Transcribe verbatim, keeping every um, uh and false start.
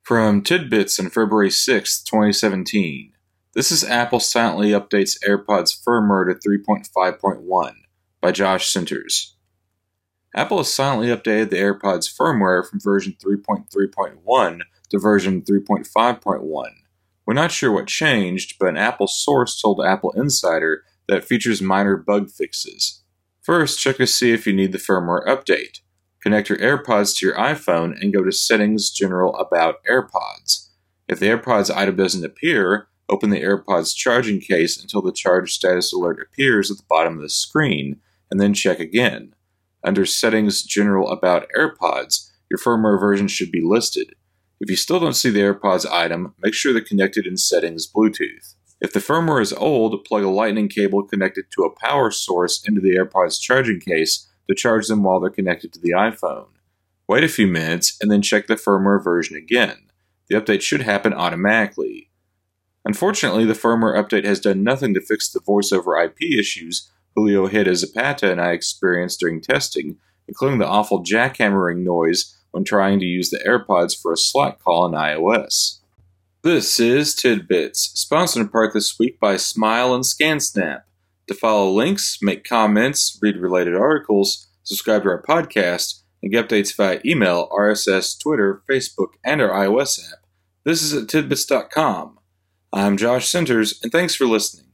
From Tidbits on February sixth, twenty seventeen, this is Apple silently updates AirPods firmware to three point five point one by Josh Centers. Apple has silently updated the AirPods firmware from version three point three point one to version three point five point one. We're not sure what changed, but an Apple source told Apple Insider that it features minor bug fixes. First, check to see if you need the firmware update. Connect your AirPods to your iPhone and go to Settings, General, About AirPods. If the AirPods item doesn't appear, open the AirPods charging case until the charge status alert appears at the bottom of the screen, and then check again. Under Settings, General, About AirPods, your firmware version should be listed. If you still don't see the AirPods item, make sure they're connected in Settings Bluetooth. If the firmware is old, plug a lightning cable connected to a power source into the AirPods charging case to charge them while they're connected to the iPhone. Wait a few minutes and then check the firmware version again. The update should happen automatically. Unfortunately, the firmware update has done nothing to fix the voice over I P issues Julio Hida Zapata and I experienced during testing, including the awful jackhammering noise when trying to use the AirPods for a Slack call on iOS. This is Tidbits, sponsored in part this week by Smile and ScanSnap. To follow links, make comments, read related articles, subscribe to our podcast, and get updates via email, R S S, Twitter, Facebook, and our iOS app. This is at tidbits dot com. I'm Josh Centers, and thanks for listening.